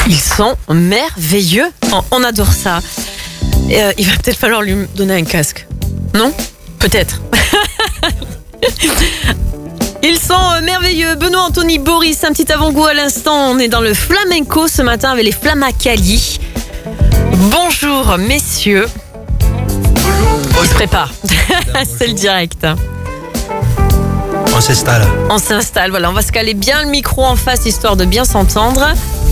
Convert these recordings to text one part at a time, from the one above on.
Ils sont merveilleux. On adore ça. Il va peut-être falloir lui donner un casque. Non ? Peut-être. Ils sont merveilleux. Benoît, Anthony, Boris, un petit avant-goût à l'instant. On est dans le flamenco ce matin avec les Flamacali. Bonjour messieurs. On se prépare. C'est le direct. On s'installe, voilà. On va se caler bien le micro en face histoire de bien s'entendre.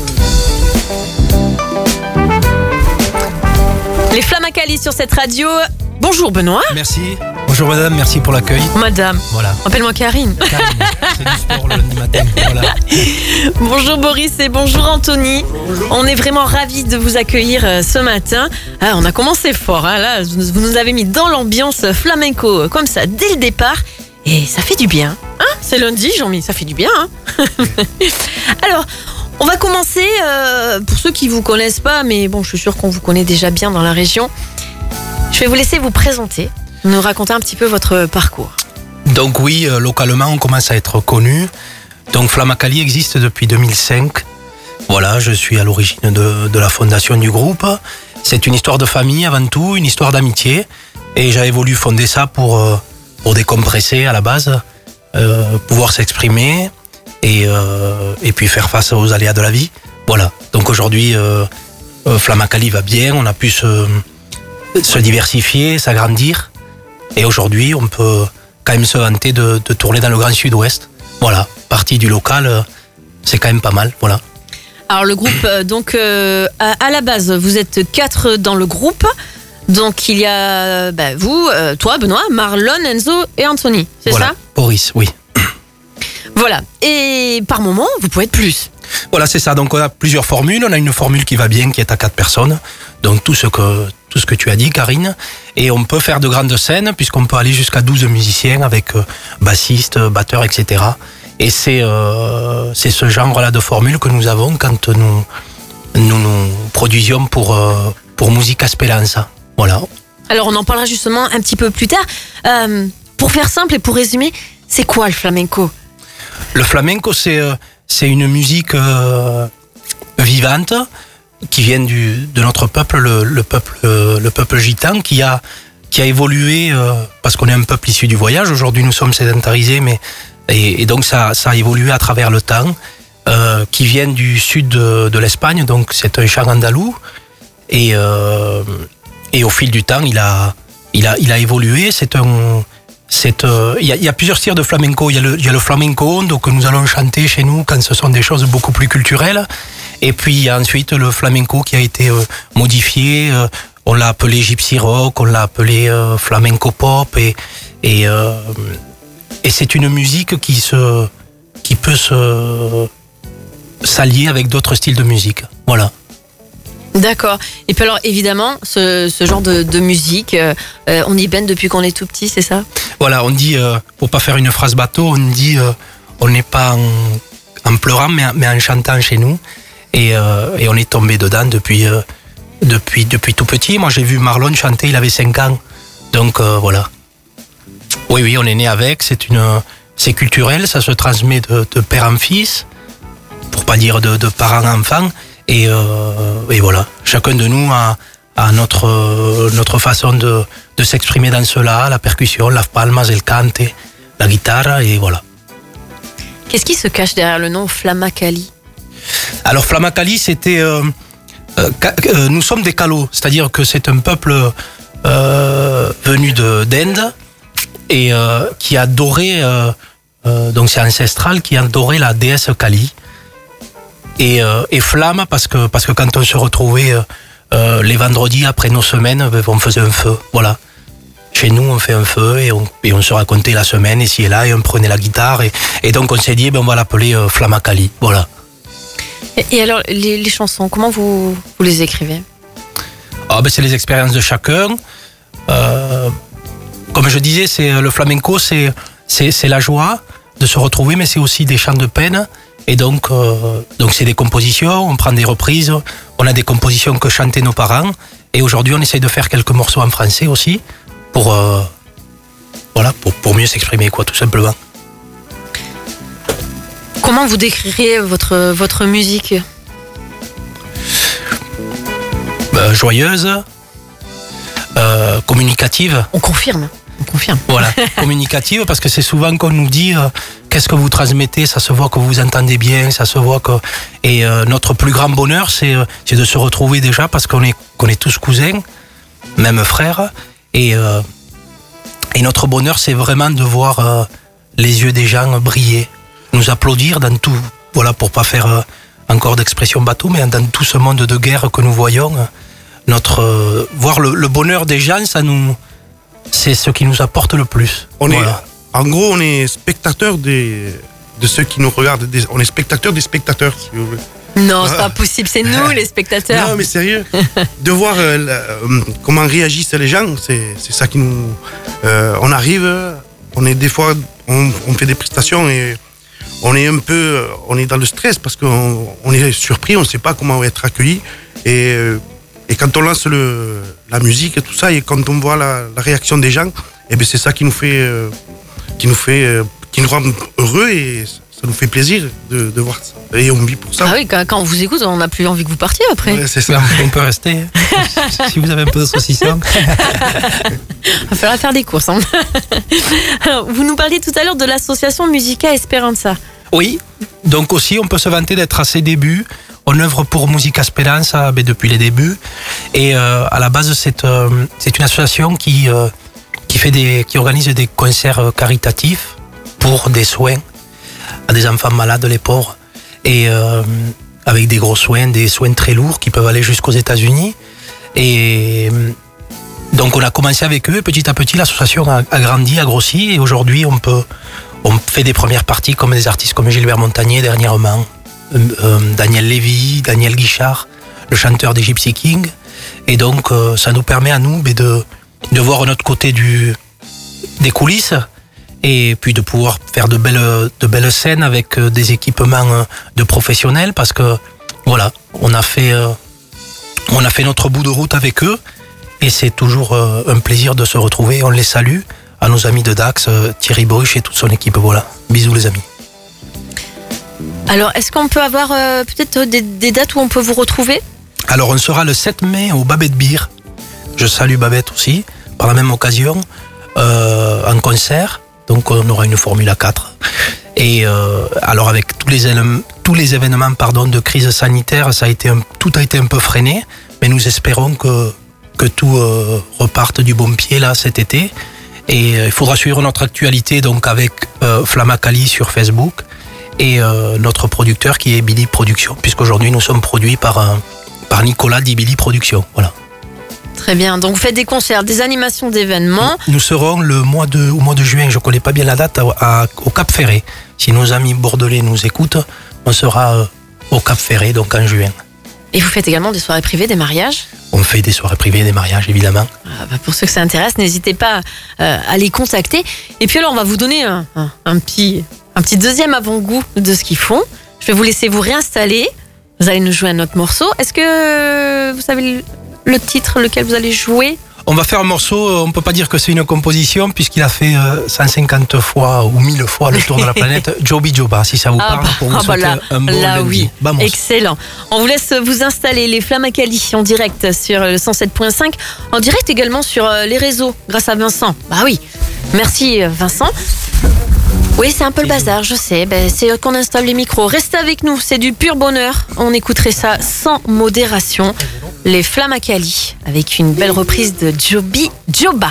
Les Flamacali sur cette radio. Bonjour Benoît. Merci. Bonjour madame, merci pour l'accueil. Madame. Voilà. Appelle-moi Karine. Karine, c'est du sport le lundi matin. Voilà. Bonjour Boris et bonjour Anthony. Bonjour. On est vraiment ravis de vous accueillir ce matin. Ah, on a commencé fort. Hein, là, vous nous avez mis dans l'ambiance flamenco comme ça dès le départ. Et ça fait du bien. Hein, c'est lundi, Jean-Mi, ça fait du bien. Hein. Alors, on va commencer, pour ceux qui ne vous connaissent pas, mais bon, je suis sûre qu'on vous connaît déjà bien dans la région. Je vais vous laisser vous présenter, nous raconter un petit peu votre parcours. Donc oui, localement, on commence à être connu. Donc Flamacali existe depuis 2005. Voilà, je suis à l'origine de la fondation du groupe. C'est une histoire de famille avant tout, une histoire d'amitié. Et j'avais voulu fonder ça pour décompresser à la base, pouvoir s'exprimer et puis faire face aux aléas de la vie. Voilà, donc aujourd'hui, Flamacali va bien, on a pu se diversifier, s'agrandir. Et aujourd'hui, on peut quand même se vanter de tourner dans le Grand Sud-Ouest. Voilà, partie du local, c'est quand même pas mal, voilà. Alors le groupe, donc à la base, vous êtes 4 dans le groupe. Donc il y a vous, toi Benoît, Marlon, Enzo et Anthony, c'est voilà, ça ? Boris, oui. Voilà, et par moment, vous pouvez être plus. Voilà, c'est ça, donc on a plusieurs formules. On a une formule qui va bien, qui est à 4 personnes. Donc tout ce que tu as dit, Karine. Et on peut faire de grandes scènes, puisqu'on peut aller jusqu'à 12 musiciens avec bassistes, batteurs, etc. Et c'est ce genre-là de formule que nous avons quand nous produisions pour Musica Speranza. Voilà. Alors on en parlera justement un petit peu plus tard. Pour faire simple et pour résumer, c'est quoi le flamenco ? Le flamenco, c'est une musique vivante qui vient de notre peuple, le peuple gitan, qui a évolué parce qu'on est un peuple issu du voyage. Aujourd'hui, nous sommes sédentarisés, et donc ça a évolué à travers le temps, qui vient du sud de l'Espagne. Donc c'est un chant andalou et au fil du temps, il a évolué. Il y a plusieurs styles de flamenco. Il y a le flamenco donc, que nous allons chanter chez nous quand ce sont des choses beaucoup plus culturelles. Et puis il y a ensuite le flamenco qui a été modifié. On l'a appelé gypsy rock, on l'a appelé flamenco pop. Et c'est une musique qui peut s'allier avec d'autres styles de musique. Voilà. D'accord. Et puis alors évidemment, ce genre de musique, on y baigne depuis qu'on est tout petit, c'est ça ? Voilà, on dit, pour pas faire une phrase bateau, on dit on n'est pas en pleurant mais en chantant chez nous. Et on est tombé dedans depuis tout petit. Moi j'ai vu Marlon chanter, il avait 5 ans. Donc voilà. Oui, on est né avec, c'est culturel, ça se transmet de père en fils, pour pas dire de parent en enfant. Et voilà, chacun de nous a notre façon de s'exprimer dans cela, la percussion, la palmas, el cante, la guitare, et voilà. Qu'est-ce qui se cache derrière le nom Flamacali ? Alors Flamacali, c'était... nous sommes des Calos, c'est-à-dire que c'est un peuple venu d'Inde et qui adorait, donc c'est ancestral, qui adorait la déesse Kali. Et flamme parce que quand on se retrouvait les vendredis après nos semaines, on faisait un feu, voilà. Chez nous, on fait un feu et on se racontait la semaine ici et là et on prenait la guitare et donc on s'est dit on va l'appeler Flamacali, voilà. Et alors les chansons, comment vous les écrivez ? C'est les expériences de chacun. Comme je disais, le flamenco, c'est la joie de se retrouver, mais c'est aussi des chants de peine. Et donc c'est des compositions, on prend des reprises, on a des compositions que chantaient nos parents. Et aujourd'hui, on essaye de faire quelques morceaux en français aussi pour mieux s'exprimer, quoi, tout simplement. Comment vous décririez votre musique ? joyeuse, communicative. On confirme. Voilà, communicative, parce que c'est souvent qu'on nous dit qu'est-ce que vous transmettez, ça se voit que vous entendez bien, ça se voit que... Et notre plus grand bonheur, c'est de se retrouver déjà, parce qu'on est tous cousins, même frères, et notre bonheur, c'est vraiment de voir les yeux des gens briller, nous applaudir dans tout, voilà, pour pas faire encore d'expression bateau, mais dans tout ce monde de guerre que nous voyons, voir le bonheur des gens, c'est ce qui nous apporte le plus. En gros, on est spectateur de ceux qui nous regardent. On est spectateur des spectateurs, si vous voulez. Non, c'est pas possible, c'est nous les spectateurs. Non, mais sérieux. De voir comment réagissent les gens, c'est ça qui nous... on arrive, des fois, on fait des prestations et on est dans le stress parce qu'on est surpris, on ne sait pas comment on va être accueilli. Et quand on lance la musique et tout ça, et quand on voit la réaction des gens, et bien c'est ça qui nous rend heureux et ça nous fait plaisir de voir ça. Et on vit pour ça. Ah oui, quand on vous écoute, on n'a plus envie que vous partiez après. Ouais, c'est ça. On peut rester, si vous avez un peu de saucisson. Il va falloir faire des courses. Hein. Alors, vous nous parliez tout à l'heure de l'association Musica Esperanza. Oui, donc aussi on peut se vanter d'être à ses débuts. On œuvre pour Musica Esperanza depuis les débuts, et à la base c'est une association qui organise des concerts caritatifs pour des soins à des enfants malades, les pauvres, et avec des gros soins, des soins très lourds qui peuvent aller jusqu'aux États-Unis. Et donc on a commencé avec eux, et petit à petit l'association a grandi, a grossi, et aujourd'hui on fait des premières parties comme des artistes comme Gilbert Montagnier dernièrement. Daniel Lévy, Daniel Guichard, le chanteur des Gypsy Kings. Et donc, ça nous permet à nous de voir un autre côté des coulisses, et puis de pouvoir faire de belles scènes avec des équipements de professionnels, parce que voilà, on a fait notre bout de route avec eux, et c'est toujours un plaisir de se retrouver. On les salue, à nos amis de Dax, Thierry Bruch et toute son équipe. Voilà, bisous les amis. Alors, est-ce qu'on peut avoir peut-être des dates où on peut vous retrouver ? Alors, on sera le 7 mai au Babette Beer. Je salue Babette aussi, par la même occasion, en concert. Donc, on aura une Formule 4. Et alors, avec tous les événements de crise sanitaire, tout a été un peu freiné. Mais nous espérons que tout reparte du bon pied là cet été. Et il faudra suivre notre actualité donc avec Flamakali sur Facebook. Et notre producteur qui est Billy Production, puisqu'aujourd'hui nous sommes produits par Nicolas d'Ibili Production. Voilà. Très bien, donc vous faites des concerts, des animations d'événements. Nous serons au mois de juin, je ne connais pas bien la date, au Cap Ferré. Si nos amis bordelais nous écoutent, on sera au Cap Ferré, donc en juin. Et vous faites également des soirées privées, des mariages ? On fait des soirées privées, des mariages, évidemment. Pour ceux que ça intéresse, n'hésitez pas à les contacter. Et puis alors, on va vous donner un petit deuxième avant-goût de ce qu'ils font. Je vais vous laisser vous réinstaller. Vous allez nous jouer un autre morceau. Est-ce que vous savez le titre lequel vous allez jouer ? On va faire un morceau, on ne peut pas dire que c'est une composition, puisqu'il a fait 150 fois ou 1000 fois le tour de la planète. Joby Joba, si ça vous parle, pour vous souhaiter un bon lundi. Oui. Vamos. Excellent. On vous laisse vous installer les Flamakali en direct sur le 107.5, en direct également sur les réseaux, grâce à Vincent. Bah oui, merci Vincent. Oui, c'est un peu le bazar, je sais. C'est qu'on installe les micros. Restez avec nous, c'est du pur bonheur. On écouterait ça sans modération. Les Flamakali, avec une belle reprise de Joby Joba.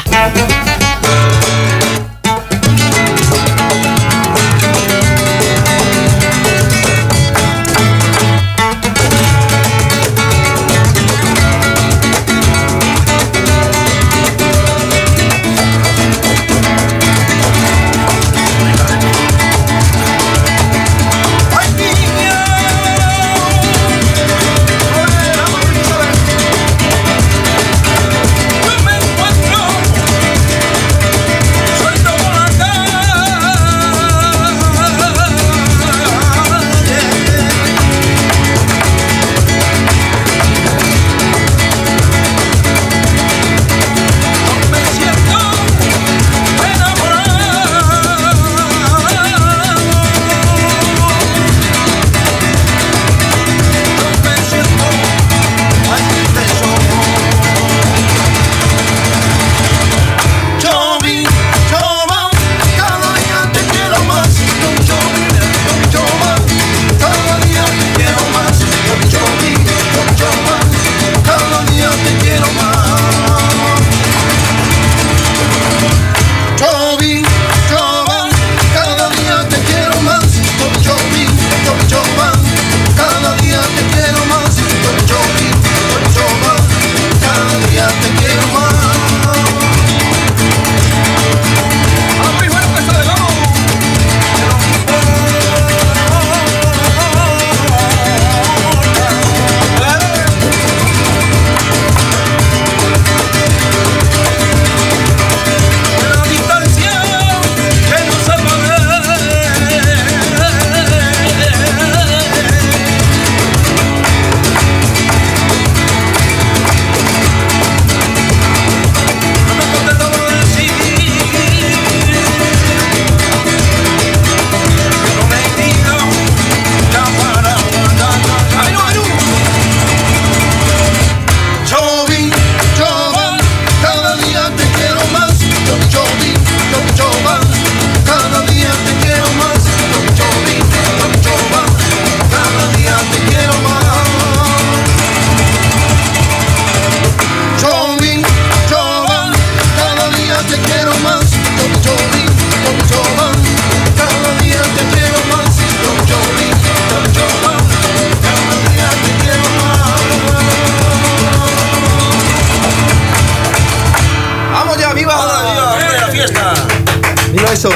Carcassonne.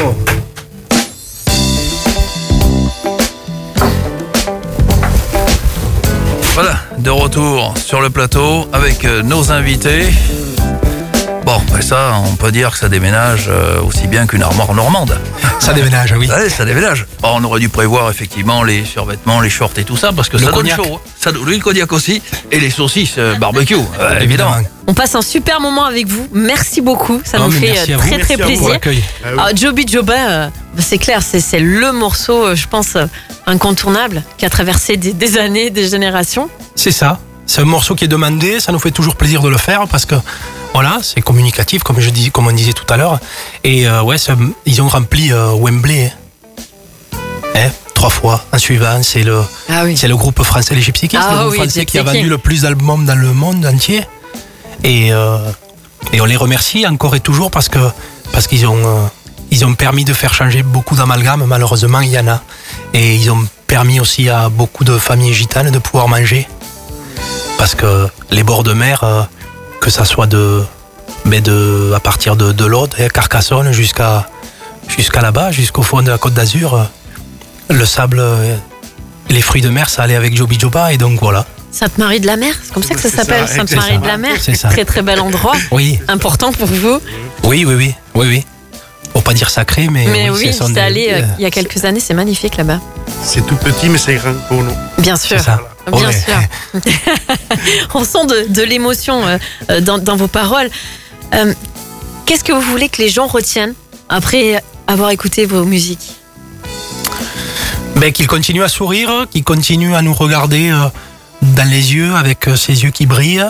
Voilà, de retour sur le plateau avec nos invités. Bon, et ça, on peut dire que ça déménage aussi bien qu'une armoire normande. Ça déménage, oui. Ouais, ça déménage. Bon, on aurait dû prévoir effectivement les survêtements, les shorts et tout ça, parce que Le ça cognac. donne chaud. Ça, oui, le cognac aussi. Et les saucisses barbecue, évidemment. On passe un super moment avec vous. Merci beaucoup. Ça Non, nous mais fait merci à vous. très Merci à vous plaisir. Pour l'accueil. Joby Joba, c'est clair, c'est le morceau, je pense, incontournable qui a traversé des années, des générations. C'est ça. C'est un morceau qui est demandé. Ça nous fait toujours plaisir de le faire parce que voilà, c'est communicatif, comme on disait tout à l'heure. Et ouais, ils ont rempli Wembley. Hein, 3 fois. En suivant, c'est le groupe français les Gypsy Kings, le groupe français qui a vendu le plus d'albums dans le monde entier. Et on les remercie encore et toujours parce qu'ils ont permis de faire changer beaucoup d'amalgames. Malheureusement, il y en a. Et ils ont permis aussi à beaucoup de familles gitanes de pouvoir manger. Parce que les bords de mer, que ça soit à partir de l'Aude, Carcassonne, jusqu'à là-bas, jusqu'au fond de la Côte d'Azur, le sable, les fruits de mer, ça allait avec Joby Joba. Et donc voilà. Sainte-Marie de la Mer, c'est comme ça que ça C'est s'appelle, ça, Sainte-Marie de la Mer. C'est ça. Très très bel endroit. Oui. Important pour vous. Oui. Faut pas dire sacré, mais Oui, c'est son j'étais allée début. il y a quelques années, c'est magnifique là-bas. C'est tout petit, mais c'est grand pour nous. Bien sûr. C'est ça. Bien Ouais. sûr. On sent de l'émotion dans vos paroles. Qu'est-ce que vous voulez que les gens retiennent après avoir écouté vos musiques? Qu'il continue à sourire, qu'il continue à nous regarder dans les yeux avec ses yeux qui brillent.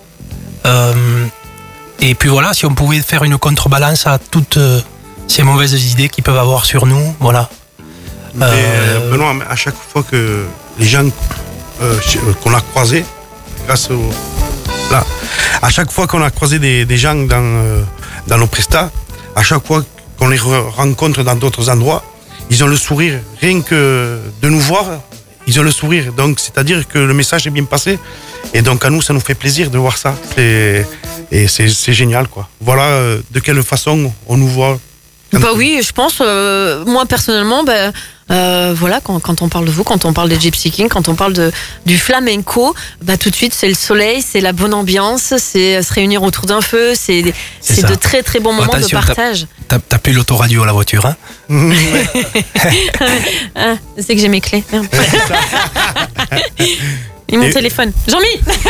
Et puis voilà, si on pouvait faire une contrebalance à toutes ces mauvaises idées qu'ils peuvent avoir sur nous, voilà. Mais Benoît, à chaque fois que les gens qu'on a croisés, grâce au... Là, à chaque fois qu'on a croisé des gens dans nos prestats, à chaque fois qu'on les rencontre dans d'autres endroits, ils ont le sourire. Rien que de nous voir, ils ont le sourire. Donc, c'est-à-dire que le message est bien passé. Et donc, à nous, ça nous fait plaisir de voir ça. Et c'est génial, quoi. Voilà de quelle façon on nous voit. Oui, je pense, moi personnellement, voilà, quand on parle de vous, quand on parle des Gypsy Kings, quand on parle du flamenco, tout de suite c'est le soleil, c'est la bonne ambiance, c'est se réunir autour d'un feu, c'est ça. de très très bons moments Attention, de partage. T'as plus l'autoradio à la voiture, hein? Ah, c'est que j'ai mes clés. Merde. Et mon téléphone. Jean-Mi.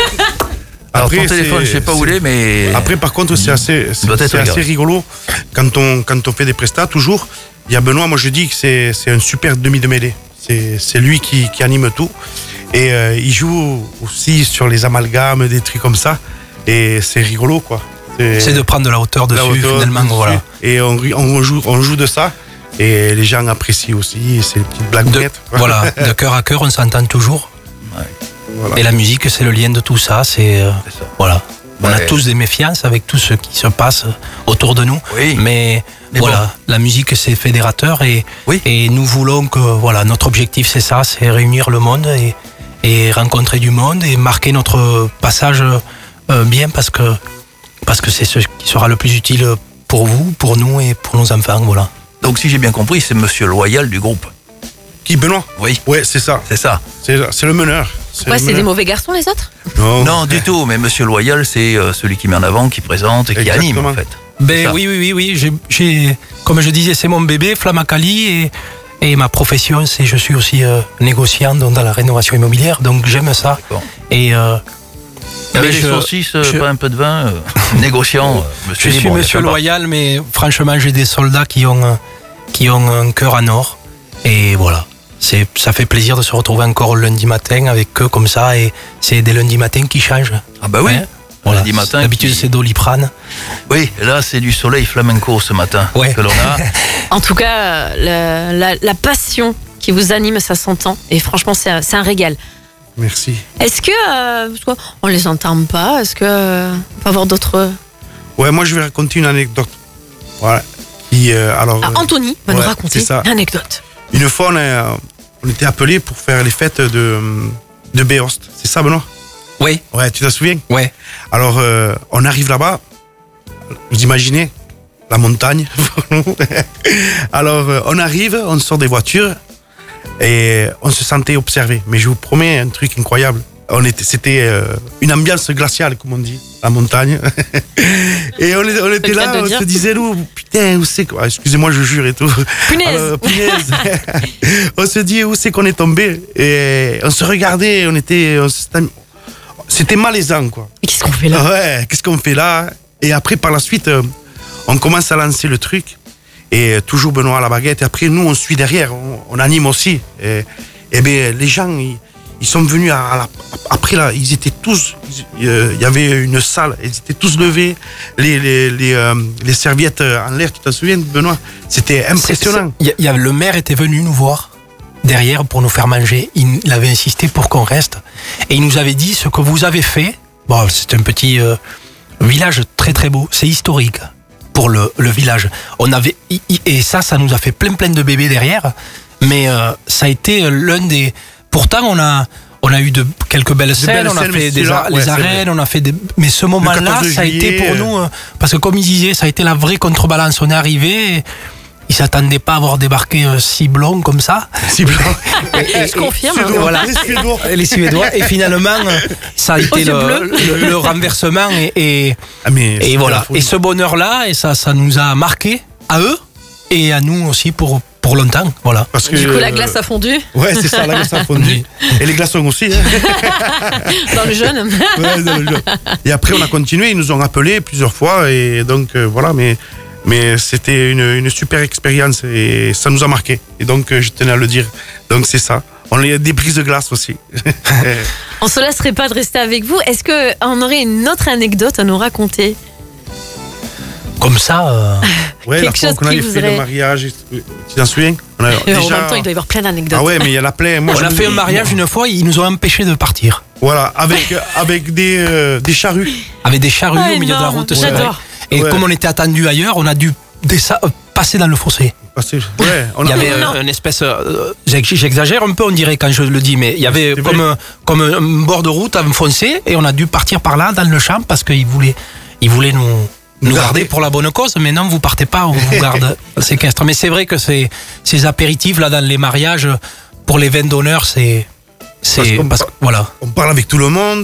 Alors Après, ton téléphone, je sais pas où il est, mais... Après, par contre, c'est assez rigolo. Quand on fait des prestats, toujours, il y a Benoît, moi je dis que c'est un super demi de mêlée. C'est lui qui anime tout. Et il joue aussi sur les amalgames, des trucs comme ça. Et c'est rigolo, quoi. C'est de prendre de la hauteur dessus, finalement, voilà. Et on joue de ça. Et les gens apprécient aussi ces petites blagounettes. Voilà, de cœur à cœur, on s'entend toujours. Ouais. Voilà. Et la musique, c'est le lien de tout ça. Voilà. On a tous des méfiances avec tout ce qui se passe autour de nous. Oui. Mais voilà, bon. la musique, c'est fédérateur. Et nous voulons que, voilà, notre objectif, c'est ça, c'est réunir le monde et rencontrer du monde et marquer notre passage bien parce que c'est ce qui sera le plus utile pour vous, pour nous et pour nos enfants. Voilà. Donc si j'ai bien compris, c'est Monsieur Loyal du groupe. Qui, Benoît? Oui. Ouais, c'est ça. C'est ça. C'est le meneur. Ouais, c'est des mauvais garçons les autres? Non, du tout. Mais Monsieur Loyal, c'est celui qui met en avant, qui présente et qui anime, en fait. C'est ça. Oui. Comme je disais, c'est mon bébé, Flamakali, et ma profession, je suis aussi négociant dans la rénovation immobilière, donc j'aime ça. Bon. Et Avec les saucisses, pas un peu de vin, négociant. Je suis Monsieur Loyal, mais franchement, j'ai des soldats qui ont un cœur en or, et voilà. Ça fait plaisir de se retrouver encore le lundi matin avec eux comme ça, et c'est des lundis matins qui changent. Ah bah oui. Hein, voilà. Lundi matin. D'habitude, c'est Doliprane. Oui, là, c'est du soleil flamenco ce matin que l'on a. En tout cas, la passion qui vous anime, ça s'entend. Et franchement, c'est un régal. Merci. Est-ce que, parce qu'on les entend pas, est-ce que on peut avoir d'autres... Ouais, moi je vais raconter une anecdote. Voilà. Anthony va nous ouais, raconter c'est ça. une anecdote. Une fois, on était appelés pour faire les fêtes de Béost. C'est ça, Benoît? Oui. Ouais, tu te souviens? Ouais. Alors, on arrive là-bas. Vous imaginez, la montagne. Alors, on arrive, on sort des voitures et on se sentait observé. Mais je vous promets un truc incroyable. C'était une ambiance glaciale, comme on dit, la montagne. Et on était là, on se disait, nous, putain, où c'est quoi? Excusez-moi, je jure et tout. Punaise. Alors, punaise. On se dit, où c'est qu'on est tombé? Et on se regardait, c'était malaisant, quoi. Et qu'est-ce qu'on fait là? Ouais, qu'est-ce qu'on fait là? Et après, par la suite, on commence à lancer le truc. Et toujours Benoît à la baguette. Et après, nous, on suit derrière, on anime aussi. Et bien, les gens, ils sont venus après là, ils étaient tous, il y avait une salle, ils étaient tous levés, les serviettes en l'air, tu t'en souviens, Benoît? C'était impressionnant. Le maire était venu nous voir derrière pour nous faire manger. Il avait insisté pour qu'on reste. Et il nous avait dit ce que vous avez fait. Bon, c'est un petit village très très beau. C'est historique pour le village. Et ça nous a fait plein de bébés derrière. Mais ça a été l'un des... Pourtant, on a eu quelques belles scènes, on a fait les arènes, on a fait des... Mais ce moment-là, ça a été pour nous... Parce que comme ils disaient, ça a été la vraie contrebalance. On est arrivé... Et ils s'attendaient pas à avoir débarqué si blonds comme ça. Si blonds. Je confirme. Voilà. Les Suédois. Et finalement, ça a été le renversement et voilà. Et ce bonheur-là, et ça nous a marqué à eux et à nous aussi pour longtemps. Voilà. Parce que, du coup, la glace a fondu. Ouais, c'est ça, la glace a fondu. Et les glaçons aussi. Hein. Dans le jeune. Ouais, dans le jeune. Et après, on a continué. Ils nous ont appelés plusieurs fois. Et donc, voilà. Mais c'était une super expérience et ça nous a marqué. Et donc, je tenais à le dire. Donc, c'est ça. On a des prises de glace aussi. On se lasserait pas de rester avec vous. Est-ce qu'on aurait une autre anecdote à nous raconter? Comme ça. Ouais, la fois qu'on avait fait le mariage, tu t'en souviens? En même temps, il doit y avoir plein d'anecdotes. Ah ouais, mais il y en a plein. Moi, on a fait un mariage une fois, ils nous ont empêchés de partir. Voilà, avec des charrues. Avec des charrues au milieu de la route. J'adore. Et comme on était attendu ailleurs, on a dû passer dans le fossé. Ouais, il y avait une espèce... J'exagère un peu, on dirait, quand je le dis, mais il y avait comme un bord de route enfoncé et on a dû partir par là, dans le champ, parce qu'ils voulaient nous garder pour la bonne cause, mais non, vous partez pas, on vous garde séquestre. Mais c'est vrai que ces apéritifs là dans les mariages, pour les vins d'honneur, voilà. On parle avec tout le monde,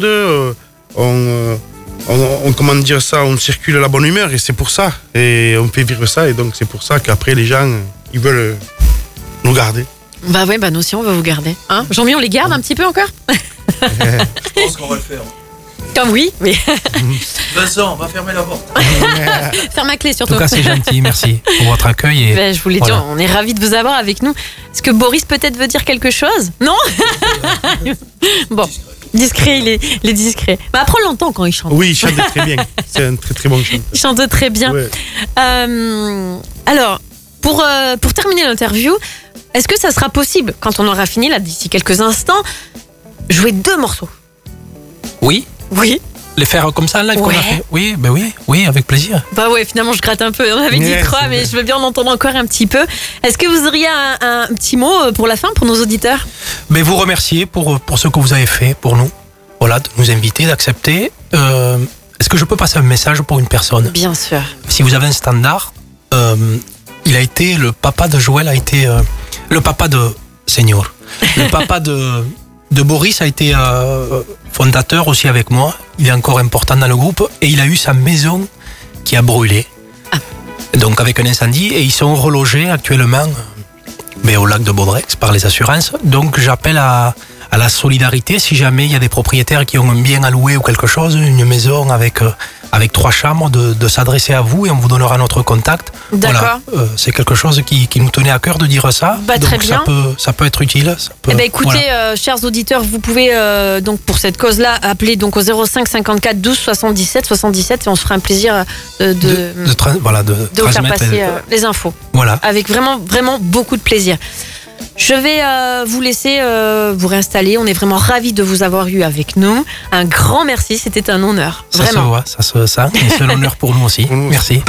on comment dire ça, on circule à la bonne humeur et c'est pour ça. Et on fait vivre ça et donc c'est pour ça qu'après les gens, ils veulent nous garder. Bah ouais, nous aussi on va vous garder. Hein, Jean-Mi, on les garde un petit peu encore? Je pense qu'on va le faire. Comme oui, mais... Vincent, on va fermer la porte. Ferme ma clé surtout. En tout cas, c'est gentil, merci pour votre accueil. Et je voulais dire, on est ravis de vous avoir avec nous. Est-ce que Boris peut-être veut dire quelque chose? Non. Bon, discret, il est discret. Mais après, on l'entend quand il chante. Oui, il chante très bien. C'est un très très bon chanteur. Il chante très bien. Ouais. Alors, pour terminer l'interview, est-ce que ça sera possible, quand on aura fini là d'ici quelques instants, jouer 2 morceaux? Oui. Oui. Les faire comme ça, là, qu'on a fait. Oui, ben oui, avec plaisir. Bah ouais, finalement, je gratte un peu. On avait dit 3, mais je veux bien en entendre encore un petit peu. Est-ce que vous auriez un petit mot pour la fin, pour nos auditeurs? Mais vous remercier pour ce que vous avez fait pour nous. Voilà, de nous inviter, d'accepter. Est-ce que je peux passer un message pour une personne? Bien sûr. Si vous avez un standard, le papa de Joël a été le papa de Seigneur. Le papa de Boris a été fondateur aussi avec moi. Il est encore important dans le groupe et il a eu sa maison qui a brûlé. Donc avec un incendie et ils sont relogés actuellement au lac de Baudrex par les assurances. Donc j'appelle à la solidarité si jamais il y a des propriétaires qui ont un bien à louer ou quelque chose, une maison avec 3 chambres, de s'adresser à vous et on vous donnera notre contact. D'accord. Voilà, c'est quelque chose qui nous tenait à cœur de dire ça. Bah, donc très bien. Ça peut être utile. Écoutez, chers auditeurs, vous pouvez donc pour cette cause-là appeler donc au 05 54 12 77 et on se fera un plaisir de vous faire passer les infos. Voilà. Avec vraiment beaucoup de plaisir. Je vais vous laisser vous réinstaller. On est vraiment ravis de vous avoir eu avec nous. Un grand merci, c'était un honneur. Ça se voit, ça se sent. Et c'est un honneur pour nous aussi. Merci.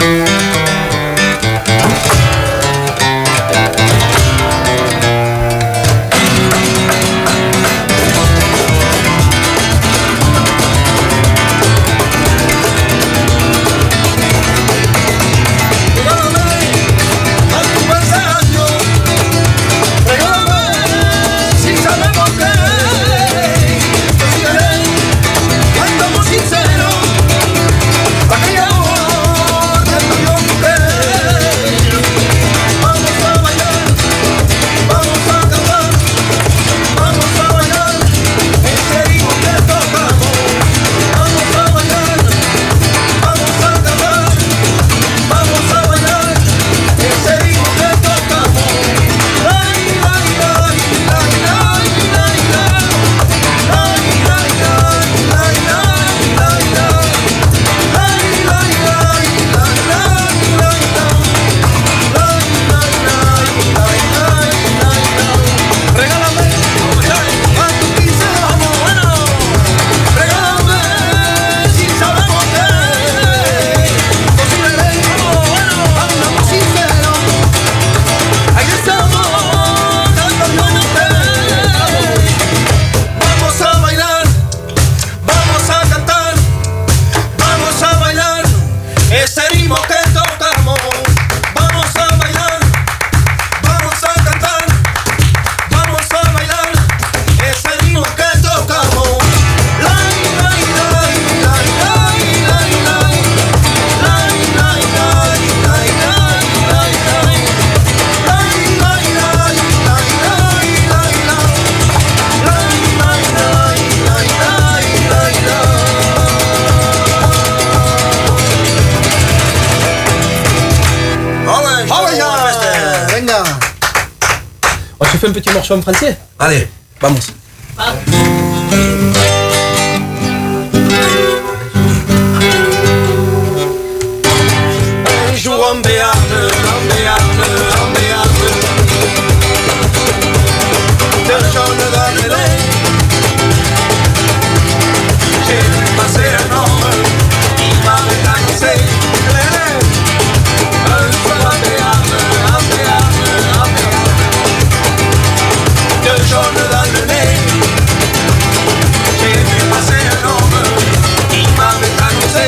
Tu fais un petit morceau en français? Allez, vamos. Un jour en Béarn, de jaune dans le lait, j'ai vu passer un homme qui m'avait annoncé. Un jour en Béarn, de jaune dans le lait, j'ai vu passer un homme qui m'avait annoncé.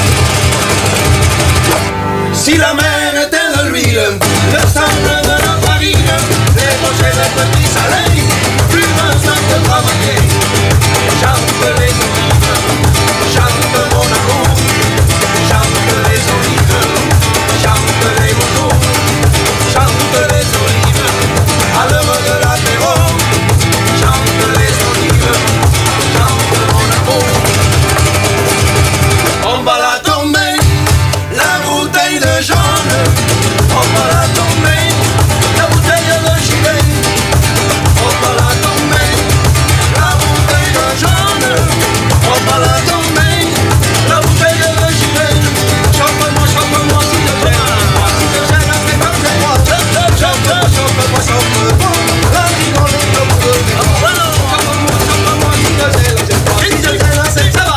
Si la mer était de l'huile, le sable de la farine, les rochers de petits soleils, plus besoin de travailler. Chante les olives, chante mon amour, chante les olives, chante les motos, chante les olives, à l'heure de l'apéro, chante les olives, chante mon amour. On va la tomber, la bouteille de jaune, on va la tomber, la bouteille de gilet, on va la tomber, la bouteille de jaune, on va la tomber, la bouteille de gilet. Chante-moi s'il te plaît, si je gêne, c'est comme c'est moi. Chante-moi, la rigolette de mon Chante-moi s'il te plaît, si je gêne, c'est ça va,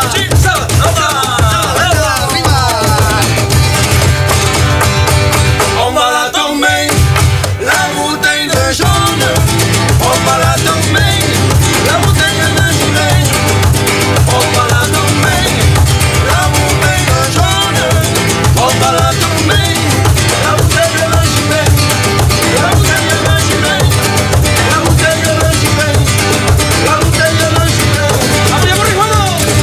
on va la tomber, la bouteille de jaune, on va la tomber, la bouteille de gilet, on va la tomber, la bouteille de jaune, on va la tomber, la bouteille de gilet, la bouteille de gilet, la bouteille de gilet, la bouteille de gilet. Abriamo il fuoco!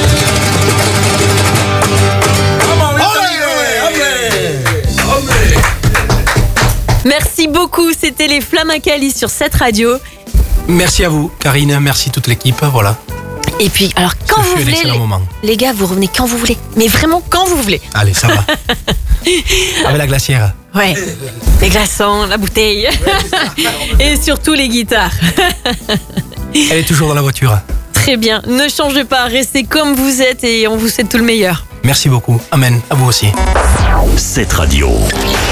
Merci beaucoup, c'était les Flamacali sur cette radio. Merci à vous, Karine, merci toute l'équipe, voilà. Et puis, alors quand Ce vous fut un voulez, excellent moment. les gars, vous revenez quand vous voulez. Mais vraiment quand vous voulez. Allez, ça va. Avec la glacière. Ouais, les glaçons, la bouteille. Et surtout les guitares. Elle est toujours dans la voiture. Très bien, ne changez pas, restez comme vous êtes et on vous souhaite tout le meilleur. Merci beaucoup. Amen. À vous aussi. Cette radio.